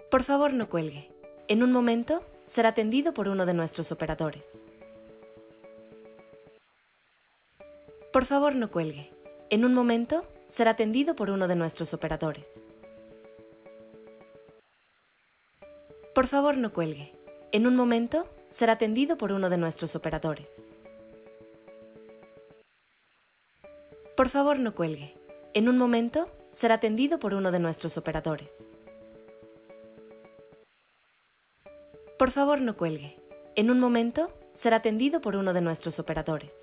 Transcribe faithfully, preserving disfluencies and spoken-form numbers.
Por favor, no cuelgue. En un momento será atendido por uno de nuestros operadores. Por favor, no cuelgue. En un momento será atendido por uno de nuestros operadores. Por favor, no cuelgue. En un momento será atendido por uno de nuestros operadores. Por favor, no cuelgue. En un momento será atendido por uno de nuestros operadores. Por favor, no cuelgue. En un momento será atendido por uno de nuestros operadores.